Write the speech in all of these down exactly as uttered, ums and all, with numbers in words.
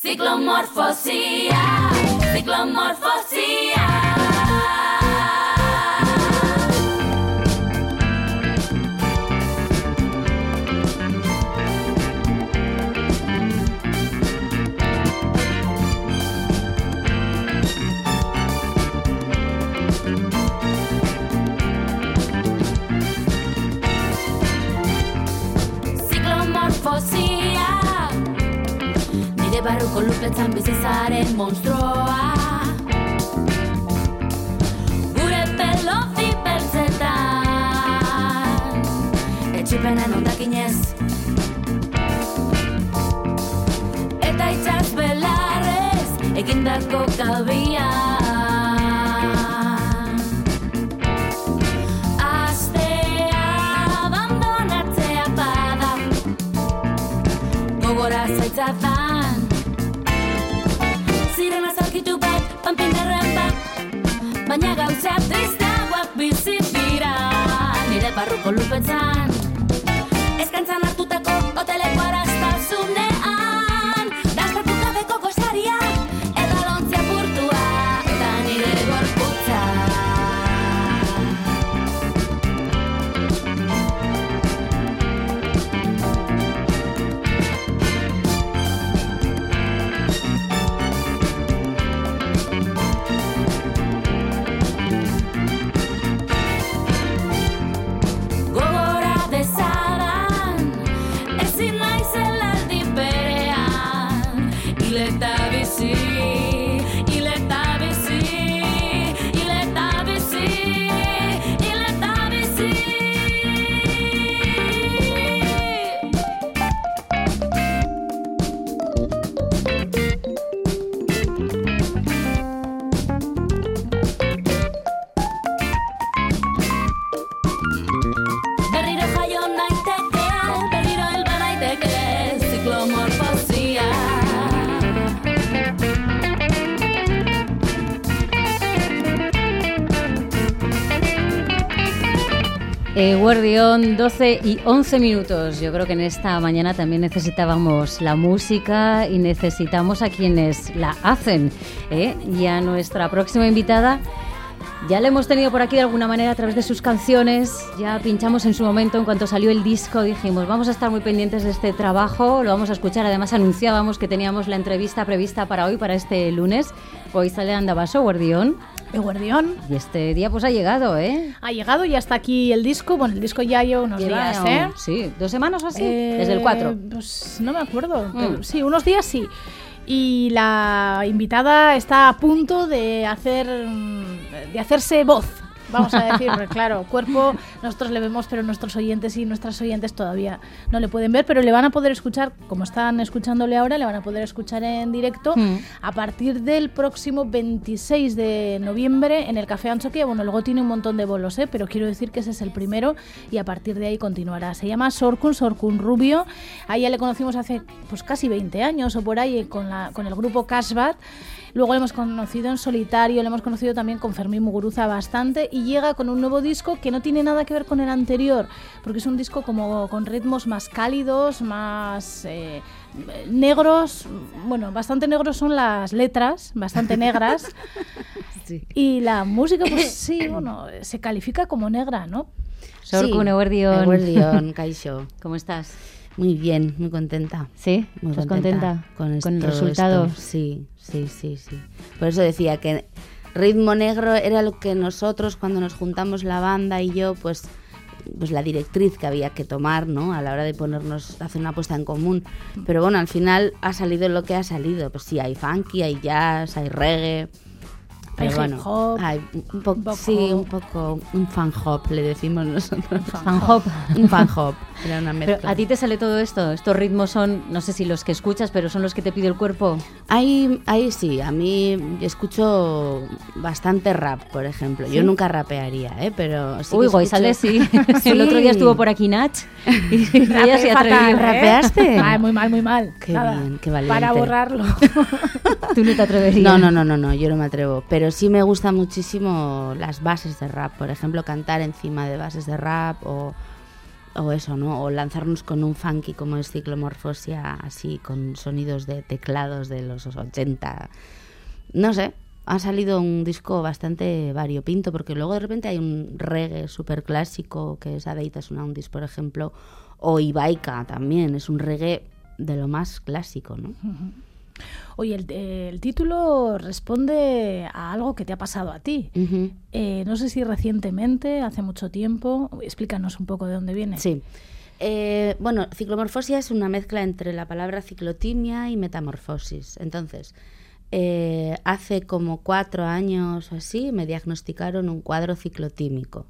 Ciklomorfosia, ciklomorfosia. Ciklomorfosia. Nire barruko lupletzan bizizaren monstruoa. Gure pelo zipertzetan etxipenan ondakinez. Eta itxaz belarrez egindako kalbia. Astea abandonatzea bada gogora zaitzatan. Zirena zarkitu bat, panpinderren bat, baina gauza tristeagoak bizi dira. Nire barruko lupetzan eskantzan hartutako hoteleko araztasunean. Dastatu gabeko gozaria eta lontzia burtua eta nire gorputza. Gogora dezadan ezin naizela aldi berean. Ileta bizi, ileta bizi, ileta bizi, ileta bizi. Berriro jaio naiteke, berriro helba naiteke, ziklomorfosia. Eh, Guardión, doce y once minutos. Yo creo que en esta mañana también necesitábamos la música y necesitamos a quienes la hacen, ¿eh? Y a nuestra próxima invitada ya la hemos tenido por aquí de alguna manera a través de sus canciones. Ya pinchamos en su momento, en cuanto salió el disco, dijimos, vamos a estar muy pendientes de este trabajo, lo vamos a escuchar. Además anunciábamos que teníamos la entrevista prevista para hoy, para este lunes. Hoy sale Andabaso, Guardión. El Guardión Y este día pues ha llegado, ¿eh? ha llegado y hasta aquí el disco. Bueno, el disco ya lleva unos Lleva, días, ¿eh? Sí, dos semanas o así, Eh, desde el cuatro. Pues no me acuerdo, Mm. pero sí, unos días sí. Y la invitada está a punto de hacer de hacerse voz, vamos a decir, porque claro, cuerpo nosotros le vemos, pero nuestros oyentes y nuestras oyentes todavía no le pueden ver, pero le van a poder escuchar, como están escuchándole ahora, le van a poder escuchar en directo Mm. a partir del próximo veintiséis de noviembre en el Café Antxokia. Bueno, luego tiene un montón de bolos, ¿eh? Pero quiero decir que ese es el primero y a partir de ahí continuará. Se llama Sorkun, Sorkun Rubio. A ella le conocimos hace pues casi veinte años o por ahí con, la, con el grupo Cashbat. Luego le hemos conocido en solitario, le hemos conocido también con Fermín Muguruza bastante y llega con un nuevo disco que no tiene nada que ver con el anterior, porque es un disco como con ritmos más cálidos, más eh, negros. Bueno, bastante negros son las letras, bastante negras. Sí. Y la música, pues sí, bueno, se califica como negra, ¿no? Sorkun, Eguerdión. Eguerdión, Kaixo. ¿Cómo estás? Muy bien, muy contenta. ¿Sí? Muy ¿Estás contenta con, con el todo resultado? esto. Sí, sí, sí, sí. Por eso decía que ritmo negro era lo que nosotros, cuando nos juntamos la banda y yo, pues, pues la directriz que había que tomar, ¿no? A la hora de ponernos, hacer una apuesta en común. Pero bueno, al final ha salido lo que ha salido. Pues sí, hay funky, hay jazz, hay reggae. Pero Hay bueno, hip hop, hay un, po- un poco- sí, un poco un fan hop, le decimos nosotros. Fan hop. Un fan hop, era una mezcla. Pero, ¿a ti te sale todo esto? Estos ritmos son, no sé si los que escuchas, pero son los que te pide el cuerpo. Ahí, ahí sí, a mí escucho bastante rap, por ejemplo. Yo nunca rapearía, ¿eh? Pero sí Uy, que Goizalde escucho- sí. El otro día Sí. estuvo por aquí Nach y ella se fatal, atrevió. ¿eh? ¿Rapeaste? Ay, muy mal, muy mal. Qué Nada, bien, qué valiente. Para borrarlo. Tú no te atreverías. No, no, no, no, no, yo no me atrevo. Pero sí me gustan muchísimo las bases de rap. Por ejemplo, cantar encima de bases de rap o o eso, ¿no? O lanzarnos con un funky como es Ciclomorfosia, así con sonidos de teclados de los ochenta. No sé, ha salido un disco bastante variopinto, porque luego de repente hay un reggae súper clásico, que es Adeitas Soundis, por ejemplo, o Ibaica también, es un reggae de lo más clásico, ¿no? Uh-huh. Oye, el, el título responde a algo que te ha pasado a ti. Uh-huh. Eh, no sé si recientemente, hace mucho tiempo. Explícanos un poco de dónde viene. Sí. Eh, bueno, ciclomorfosia es una mezcla entre la palabra ciclotimia y metamorfosis. Entonces, eh, hace como cuatro años o así me diagnosticaron un cuadro ciclotímico.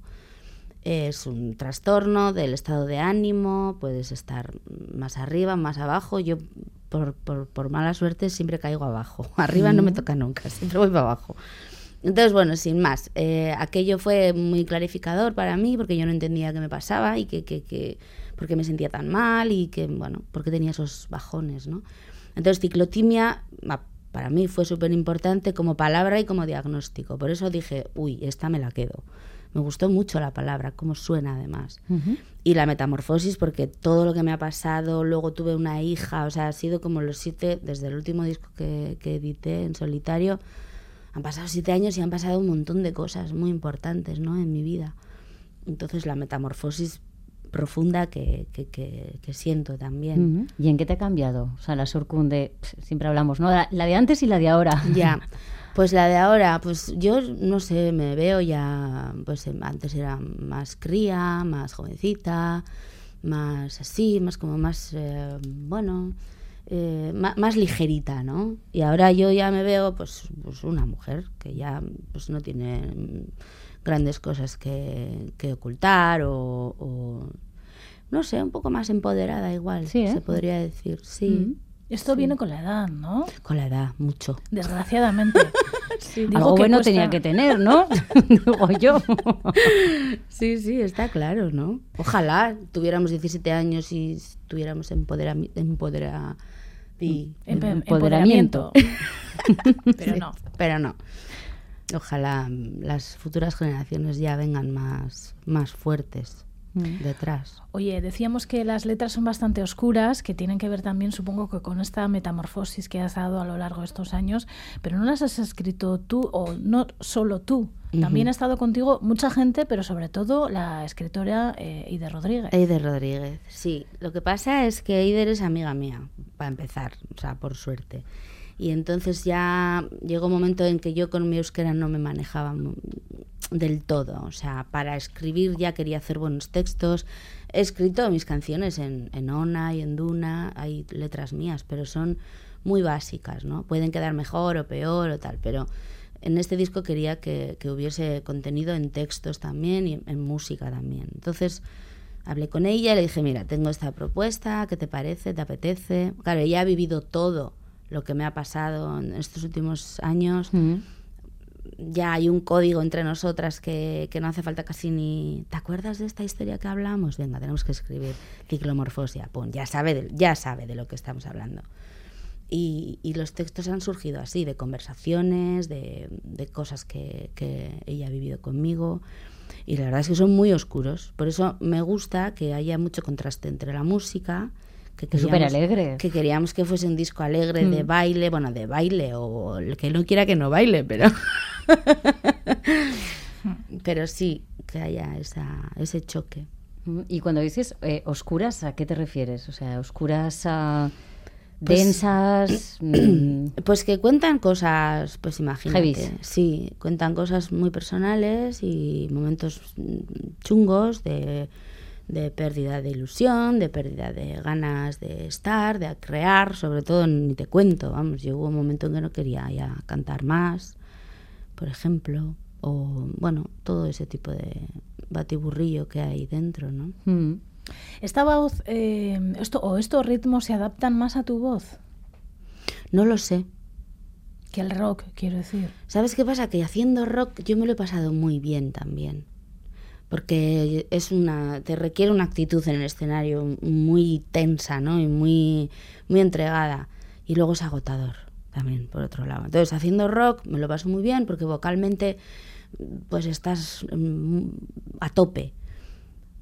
Es un trastorno del estado de ánimo, puedes estar más arriba, más abajo. Yo, por, por, por mala suerte, siempre caigo abajo. Arriba mm. no me toca nunca, siempre voy para abajo. Entonces, bueno, sin más, eh, aquello fue muy clarificador para mí, porque yo no entendía qué me pasaba y que, que, que por qué me sentía tan mal y que, bueno, por qué tenía esos bajones, ¿no? Entonces, ciclotimia para mí fue súper importante como palabra y como diagnóstico. Por eso dije, uy, esta me la quedo. Me gustó mucho la palabra, cómo suena además. Uh-huh. Y la metamorfosis, porque todo lo que me ha pasado, luego tuve una hija, o sea, ha sido como los siete, desde el último disco que, que edité en solitario, han pasado siete años y han pasado un montón de cosas muy importantes, ¿no?, en mi vida. Entonces la metamorfosis profunda que, que, que, que siento también. Uh-huh. ¿Y en qué te ha cambiado? O sea, la Sorkun de, siempre hablamos, ¿no? La, la de antes y la de ahora. Ya. Pues la de ahora, pues yo no sé, me veo ya, pues antes era más cría, más jovencita, más así, más como más, eh, bueno, eh, más, más ligerita, ¿no? Y ahora yo ya me veo pues, pues una mujer que ya pues no tiene grandes cosas que, que ocultar o, o, no sé, un poco más empoderada igual, sí, ¿eh? Se podría decir, sí. Mm-hmm. Esto sí. viene con la edad, ¿no? Con la edad, mucho. Desgraciadamente. Sí, digo algo que bueno cuesta... tenía que tener, ¿no? Digo yo. Sí, sí, está claro, ¿no? Ojalá tuviéramos diecisiete años y tuviéramos empodera... empodera... y... Empe- empoderamiento. Pero sí, no. Pero no. Ojalá las futuras generaciones ya vengan más, más fuertes. Detrás. Oye, decíamos que las letras son bastante oscuras, que tienen que ver también, supongo, que con esta metamorfosis que has dado a lo largo de estos años, pero no las has escrito tú, o no solo tú. Uh-huh. También ha estado contigo mucha gente, pero sobre todo la escritora eh, Eider Rodríguez. Eider Rodríguez, sí. Lo que pasa es que Eider es amiga mía, para empezar, o sea, por suerte. Y entonces ya llegó un momento en que yo con mi euskera no me manejaba del todo. O sea, para escribir ya quería hacer buenos textos. He escrito mis canciones en, en Ona y en Duna, hay letras mías, pero son muy básicas, ¿no? Pueden quedar mejor o peor o tal, pero en este disco quería que, que hubiese contenido en textos también y en, en música también. Entonces hablé con ella y le dije, mira, tengo esta propuesta, ¿qué te parece? ¿Te apetece? Claro, ella ha vivido todo lo que me ha pasado en estos últimos años. Mm. Ya hay un código entre nosotras que, que no hace falta casi ni... ¿Te acuerdas de esta historia que hablamos? Venga, tenemos que escribir Ciclomorfosia. Pum, ya sabe de, ya sabe de lo que estamos hablando. Y, y los textos han surgido así, de conversaciones, de, de cosas que, que ella ha vivido conmigo. Y la verdad es que son muy oscuros. Por eso me gusta que haya mucho contraste entre la música... Que súper alegre. Que queríamos que fuese un disco alegre, mm. de baile, bueno, de baile, o el que no quiera que no baile, pero... pero sí, que haya esa, ese choque. Y cuando dices eh, oscuras, ¿a qué te refieres? O sea, oscuras, uh, pues, densas... mmm... Pues que cuentan cosas, pues imagínate. Heavies. Sí, cuentan cosas muy personales y momentos chungos de... de pérdida de ilusión, de pérdida de ganas de estar, de crear, sobre todo ni te cuento, vamos, yo hubo un momento en que no quería ya cantar más, por ejemplo, o bueno, todo ese tipo de batiburrillo que hay dentro, ¿no? Mm. ¿Esta voz, eh, esto, o estos ritmos se adaptan más a tu voz? No lo sé. Que el rock, quiero decir. ¿Sabes qué pasa? Que haciendo rock yo me lo he pasado muy bien también. Porque es una, te requiere una actitud en el escenario muy tensa, ¿no? Y muy, muy entregada. Y luego es agotador también, por otro lado. Entonces, haciendo rock me lo paso muy bien porque vocalmente pues estás a tope.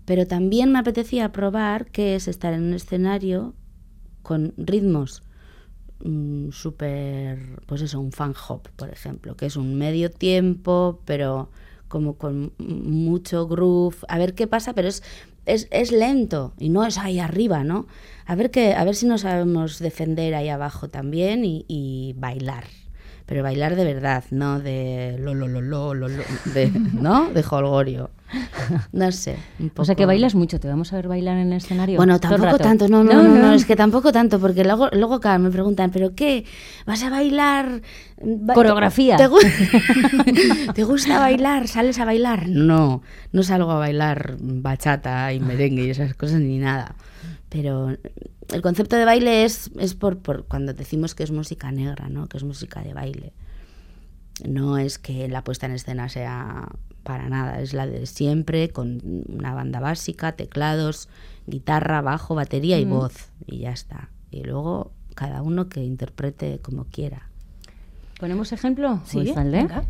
pero también me apetecía probar qué es estar en un escenario con ritmos mmm, súper, pues eso, un fan hop, por ejemplo, que es un medio tiempo, pero como con mucho groove, a ver qué pasa, pero es, es, es lento y no es ahí arriba, ¿no? A ver, que, a ver si nos sabemos defender ahí abajo también y, y bailar. Pero bailar de verdad, no de lo, lo, lo, lo, lo, lo de, ¿no? De jolgorio. No sé, un poco. O sea que bailas mucho, ¿te vamos a ver bailar en el escenario? Bueno, tampoco tanto, no no, no, no, no, es que tampoco tanto, porque luego, luego claro, me preguntan, ¿pero qué? ¿Vas a bailar? Ba- Coreografía. ¿Te, gu- ¿Te gusta bailar? ¿Sales a bailar? No, no salgo a bailar bachata y merengue y esas cosas ni nada. Pero el concepto de baile es, es por, por cuando decimos que es música negra, ¿no? Que es música de baile. No es que la puesta en escena sea para nada, es la de siempre, con una banda básica, teclados, guitarra, bajo, batería y mm. voz, y ya está. Y luego cada uno que interprete como quiera. ¿Ponemos ejemplo? Sí, venga.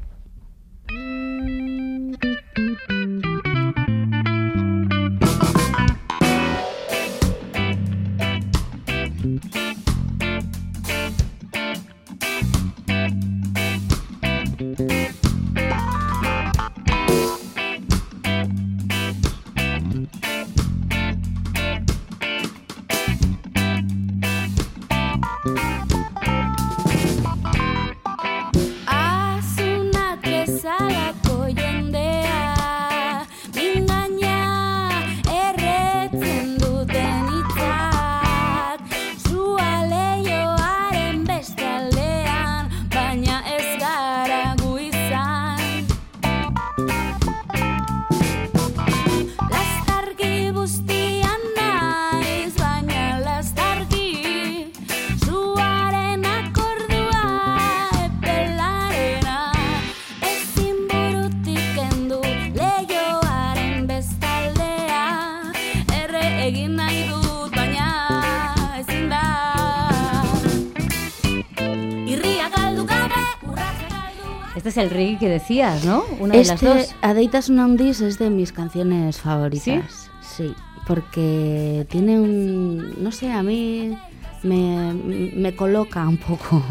Este es el reggae que decías, ¿no? Una de este, las dos. Adeitas Unandis es de mis canciones favoritas. ¿Sí? Sí, porque tiene un... No sé, a mí me, me coloca un poco.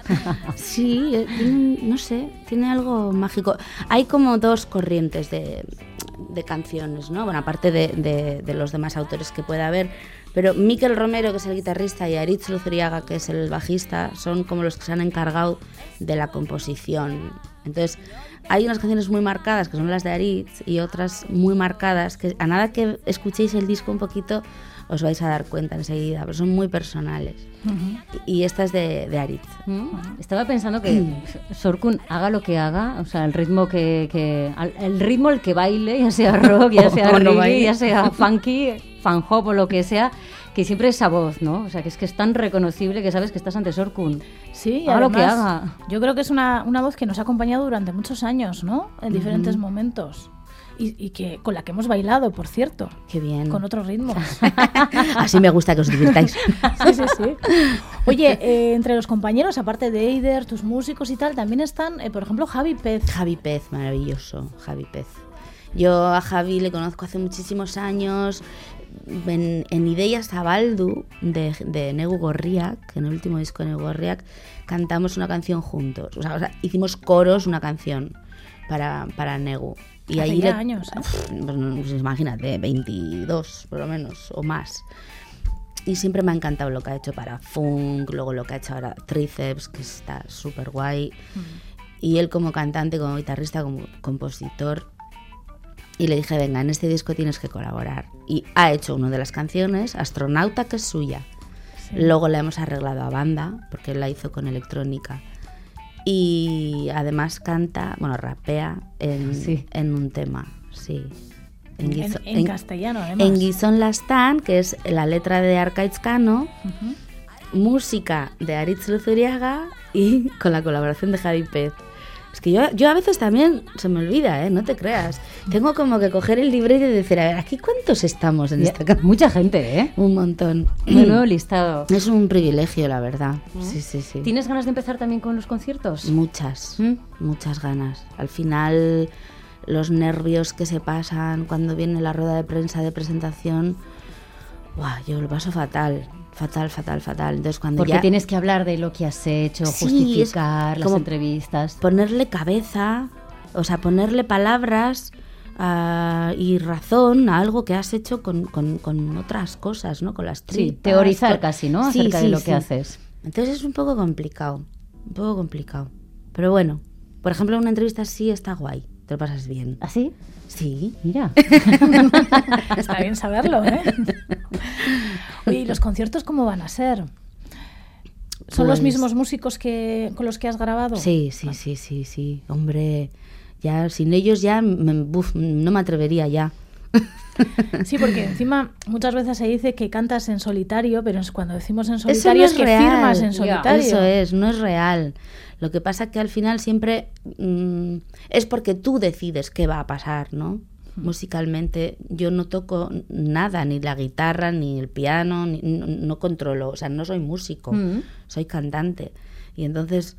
Sí, tiene, no sé, tiene algo mágico. Hay como dos corrientes de, de canciones, ¿no? Bueno, aparte de, de, de los demás autores que pueda haber, pero Mikel Romero, que es el guitarrista, y Aritz Luzuriaga, que es el bajista, son como los que se han encargado de la composición. Entonces, hay unas canciones muy marcadas, que son las de Aritz, y otras muy marcadas, que a nada que escuchéis el disco un poquito, os vais a dar cuenta enseguida, pero son muy personales. Uh-huh. Y esta es de, de Aritz. Uh-huh. Estaba pensando que Sorkun haga lo que haga, o sea, el ritmo que, que el ritmo el que baile, ya sea rock, ya sea reggae, no ya sea funky, fan hop o lo que sea, que siempre esa voz, ¿no? O sea, que es que es tan reconocible que sabes que estás ante Sorkun. Sí, haga además, lo que haga. Yo creo que es una, una voz que nos ha acompañado durante muchos años, ¿no? En diferentes uh-huh. momentos. Y, y que con la que hemos bailado, por cierto. Qué bien. Con otros ritmos. Así me gusta que os divirtáis. Sí, sí, sí. Oye, eh, entre los compañeros, aparte de Eider, tus músicos y tal, también están, eh, por ejemplo, Javi Pez. Javi Pez, maravilloso, Javi Pez. Yo a Javi le conozco hace muchísimos años. En, en Ideias Zabaldu, de, de Negu Gorriak, en el último disco de Negu Gorriak, cantamos una canción juntos. O sea, o sea hicimos coros, una canción para, para Negu. Y hace ahí ya le, años, ¿eh? Pues, pues imagínate, veintidós por lo menos, o más. Y siempre me ha encantado lo que ha hecho para Funk, luego lo que ha hecho ahora Tríceps, que está súper guay. Mm. Y él como cantante, como guitarrista, como compositor. Y le dije, venga, en este disco tienes que colaborar. Y ha hecho una de las canciones, Astronauta, que es suya. Sí. Luego la hemos arreglado a banda, porque él la hizo con electrónica. Y además canta, bueno, rapea en, sí. en un tema, sí. En, Guizón, en, en, en castellano, además. En Gizon Lastan, que es la letra de Arkaitz Cano, uh-huh. música de Aritz Luzuriaga y con la colaboración de Javi Pez. Es que yo, yo a veces también se me olvida, ¿eh? No te creas. Tengo como que coger el librero y decir, a ver, ¿aquí cuántos estamos en esta casa? Mucha gente, ¿eh? Un montón. Un nuevo listado. Es un privilegio, la verdad. ¿Mm? Sí, sí, sí. ¿Tienes ganas de empezar también con los conciertos? Muchas, ¿Mm? muchas ganas. Al final, los nervios que se pasan cuando viene la rueda de prensa de presentación, ¡buah! Yo lo paso fatal, fatal, fatal, fatal. Entonces, cuando Porque ya tienes que hablar de lo que has hecho, sí, justificar es las como entrevistas. ponerle cabeza, o sea, ponerle palabras uh, y razón a algo que has hecho con, con, con otras cosas, ¿no? Con las tripas. Sí, teorizar con... casi, ¿no? Sí, Acerca sí, de lo sí. que haces. Entonces es un poco complicado, un poco complicado. Pero bueno, por ejemplo, una entrevista sí está guay, te lo pasas bien. ¿Ah, sí? Sí. Mira. Está bien saberlo, ¿eh? Oye, ¿y los conciertos cómo van a ser? ¿Son Pues... los mismos músicos que con los que has grabado? Sí, sí, sí, sí, sí. Hombre, ya sin ellos ya me, buf, no me atrevería ya. Sí, porque encima muchas veces se dice que cantas en solitario, pero cuando decimos en solitario es, es que real. firmas en solitario. Eso es, no es real. Lo que pasa que al final siempre mmm, es porque tú decides qué va a pasar, ¿no? Musicalmente yo no toco nada, ni la guitarra, ni el piano, ni, no, no controlo, o sea, no soy músico, mm. soy cantante. Y entonces,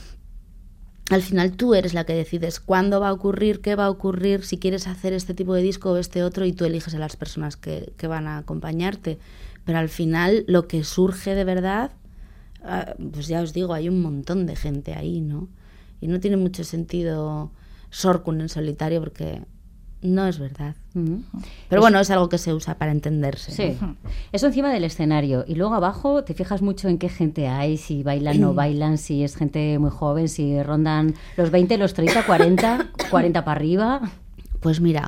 al final tú eres la que decides cuándo va a ocurrir, qué va a ocurrir, si quieres hacer este tipo de disco o este otro, y tú eliges a las personas que, que van a acompañarte. Pero al final lo que surge de verdad, pues ya os digo, hay un montón de gente ahí, ¿no? Y no tiene mucho sentido Sorkun en solitario porque no es verdad. Uh-huh. Pero bueno, es algo que se usa para entenderse. Sí. ¿No? Eso encima del escenario. Y luego abajo te fijas mucho en qué gente hay, si bailan o no bailan, si es gente muy joven, si rondan los veinte, los treinta, cuarenta, cuarenta para arriba. Pues mira,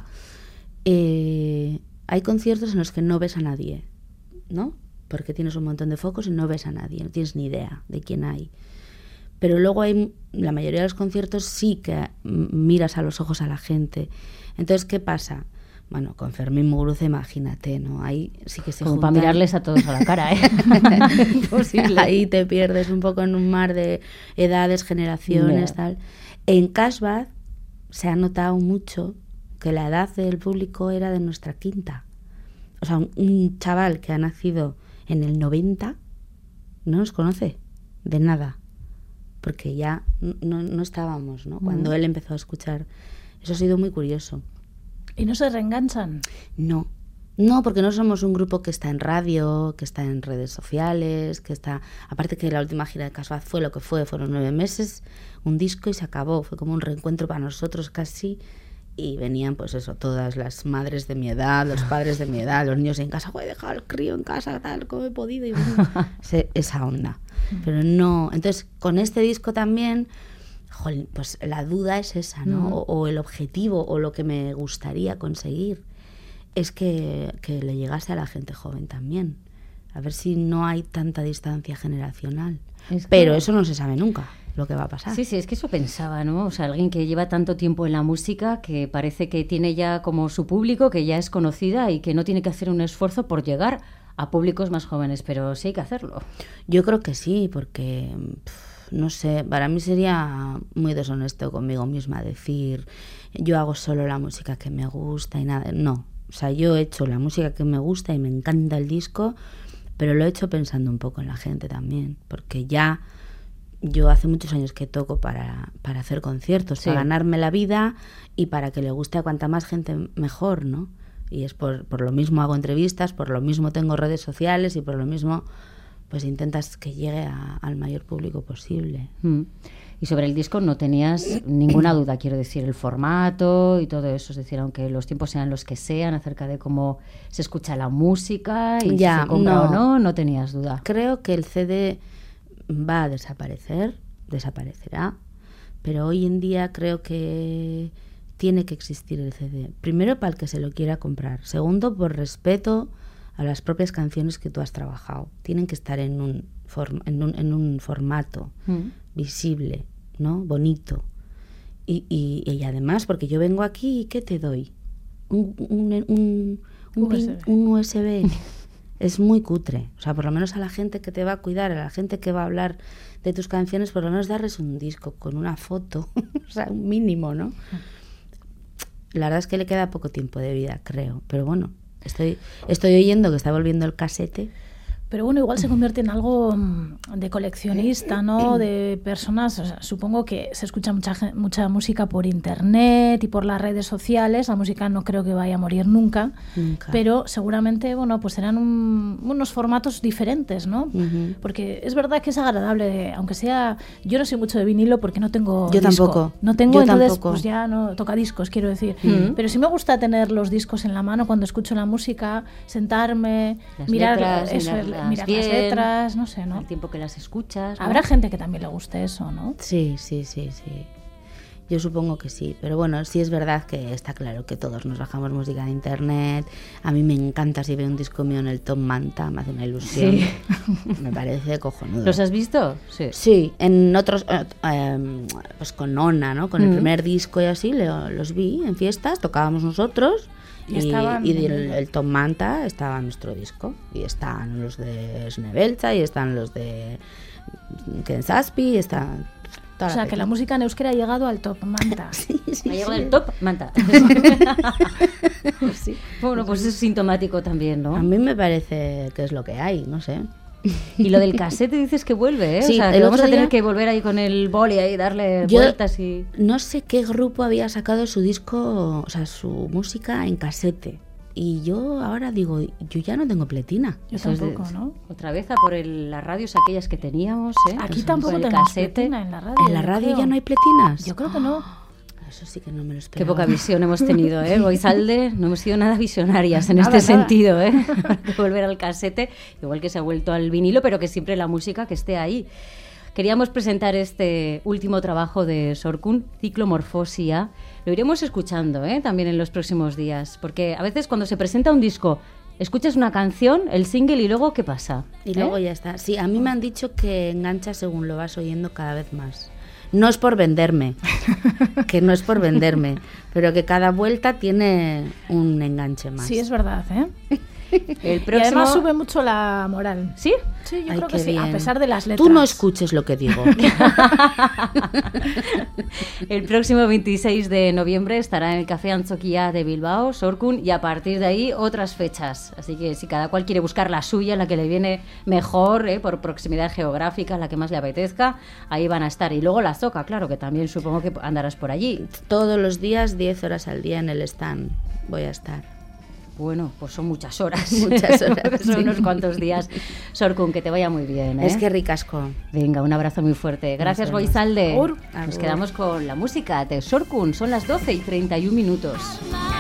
eh, hay conciertos en los que no ves a nadie, ¿no? Porque tienes un montón de focos y no ves a nadie, no tienes ni idea de quién hay. Pero luego hay, la mayoría de los conciertos sí que miras a los ojos a la gente. Entonces, ¿qué pasa? Bueno, con Fermín Muguruza, imagínate, ¿no? Ahí sí que se Como juntan... para mirarles a todos a la cara, ¿eh? Imposible. Ahí te pierdes un poco en un mar de edades, generaciones, yeah. tal. En Casbah se ha notado mucho que la edad del público era de nuestra quinta. O sea, un, un chaval que ha nacido en el noventa no nos conoce de nada. Porque ya no, no estábamos, ¿no? Cuando mm. él empezó a escuchar. Eso ha sido muy curioso. ¿Y no se reenganchan? No, no, porque no somos un grupo que está en radio, que está en redes sociales, que está... Aparte que la última gira de Casbah fue lo que fue, fueron nueve meses, un disco y se acabó. Fue como un reencuentro para nosotros casi. Y venían, pues eso, todas las madres de mi edad, los padres de mi edad, los niños en casa, voy a dejar al crío en casa, tal, como he podido. Y bueno, esa onda. Pero no... Entonces, con este disco también... Jolín, pues la duda es esa, ¿no? Uh-huh. O, o el objetivo, o lo que me gustaría conseguir, es que, que le llegase a la gente joven también. A ver si no hay tanta distancia generacional. Es que... Pero eso no se sabe nunca, lo que va a pasar. Sí, sí, es que eso pensaba, ¿no? O sea, alguien que lleva tanto tiempo en la música, que parece que tiene ya como su público, que ya es conocida y que no tiene que hacer un esfuerzo por llegar a públicos más jóvenes, pero sí hay que hacerlo. Yo creo que sí, porque... Pff, no sé, para mí sería muy deshonesto conmigo misma decir yo hago solo la música que me gusta y nada, no, o sea, yo he hecho la música que me gusta y me encanta el disco, pero lo he hecho pensando un poco en la gente también, porque ya yo hace muchos años que toco para, para hacer conciertos, sí. para ganarme la vida y para que le guste a cuanta más gente mejor, ¿no? Y es por, por lo mismo hago entrevistas, por lo mismo tengo redes sociales y por lo mismo... pues intentas que llegue a, al mayor público posible. Mm. Y sobre el disco no tenías ninguna duda, quiero decir, el formato y todo eso, es decir, aunque los tiempos sean los que sean, acerca de cómo se escucha la música y ya, si se compra no, o no, no tenías duda. Creo que el C D va a desaparecer, desaparecerá, pero hoy en día creo que tiene que existir el C D. Primero, para el que se lo quiera comprar. Segundo, por respeto a las propias canciones que tú has trabajado. Tienen que estar en un, form, en un, en un formato mm. visible, ¿no? Bonito. Y, y, y además, porque yo vengo aquí y ¿qué te doy? Un, un, un, un, U S B. un U S B. Es muy cutre. O sea, por lo menos a la gente que te va a cuidar, a la gente que va a hablar de tus canciones, por lo menos darles un disco con una foto. O sea, un mínimo, ¿no? La verdad es que le queda poco tiempo de vida, creo. Pero bueno, Estoy, estoy oyendo que está volviendo el casete. Pero bueno, igual se convierte en algo de coleccionista, ¿no? De personas, o sea, supongo que se escucha mucha, mucha música por internet y por las redes sociales. La música no creo que vaya a morir nunca, nunca. Pero seguramente, bueno, pues serán un, unos formatos diferentes, ¿no? Uh-huh. Porque es verdad que es agradable, aunque sea... Yo no soy mucho de vinilo porque no tengo Yo disco. tampoco. No tengo, Yo entonces tampoco. Pues ya no toca discos, quiero decir. Uh-huh. Pero sí me gusta tener los discos en la mano cuando escucho la música, sentarme, las mirar, letras, eso, mirarlas mirar bien, las letras, no sé, ¿no? El tiempo que las escuchas, ¿no? Habrá gente que también le guste eso, ¿no? Sí, sí, sí, sí. Yo supongo que sí, pero bueno, sí es verdad que está claro que todos nos bajamos música de internet. A mí me encanta si veo un disco mío en el Top Manta, me hace una ilusión. Sí. Me parece cojonudo. ¿Los has visto? Sí. Sí, en otros, eh, eh, pues con Ona, ¿no? Con el Mm. primer disco y así, lo- los vi en fiestas, tocábamos nosotros. Y Y, estaban- y del el Top Manta estaba nuestro disco. Y están los de Snebelza, y están los de Ken Saspi, y están... toda O sea, la que la peña. música en euskera ha llegado al top manta. Sí, sí, Ha llegado sí. el top manta. Bueno, pues es sintomático también, A ¿no? mí me parece que es lo que hay, no sé. Y lo del casete dices que vuelve, ¿eh? Sí, o sea, el que vamos otro a tener día- que volver ahí con el boli ahí, darle Yo- vueltas y... No sé qué grupo había sacado su disco, o sea, su música en casete. Y yo ahora digo, yo ya no tengo pletina. Yo Eso es de- tampoco, ¿no? Otra vez a por el- las radios aquellas que teníamos, ¿eh? Aquí Eso, tampoco con el tenemos casete. pletina en la radio. ¿En la yo radio creo. ya no hay pletinas? Yo creo que no. Eso sí que no me lo Qué esperaba. poca visión hemos tenido, ¿eh? Goizalde, no hemos sido nada visionarias en Nada, este nada. sentido, ¿eh? Hay que volver al casete, igual que se ha vuelto al vinilo, pero que siempre la música que esté ahí. Queríamos presentar este último trabajo de Sorkun, Ciclomorfosia. Lo iremos escuchando, ¿eh? También en los próximos días, porque a veces cuando se presenta un disco, escuchas una canción, el single, y luego ¿qué pasa? Y ¿Eh? luego ya está. Sí, a mí me han dicho que engancha según lo vas oyendo cada vez más. No es por venderme, que no es por venderme, pero que cada vuelta tiene un enganche más. Sí, es verdad, ¿eh? El Y próximo... además sube mucho la moral. ¿Sí? Sí, yo Ay, creo que qué sí, a bien. pesar de las letras. Tú no escuches lo que digo. El próximo veintiséis de noviembre estará en el Café Antzoquia de Bilbao, Sorkun, y a partir de ahí otras fechas. Así que si cada cual quiere buscar la suya, la que le viene mejor, ¿eh? Por proximidad geográfica, la que más le apetezca, ahí van a estar. Y luego la Zoca, claro, que también supongo que andarás por allí. Todos los días, diez horas al día en el stand voy a estar. Bueno, pues son muchas horas. Muchas horas, Son sí. unos cuantos días. Sorkun, que te vaya muy bien, ¿eh? Es que ricasco. Venga, un abrazo muy fuerte. Gracias, vemos. Goizalde. Agur. Nos Agur. quedamos con la música de Sorkun. Son las doce y treinta y un minutos. Alma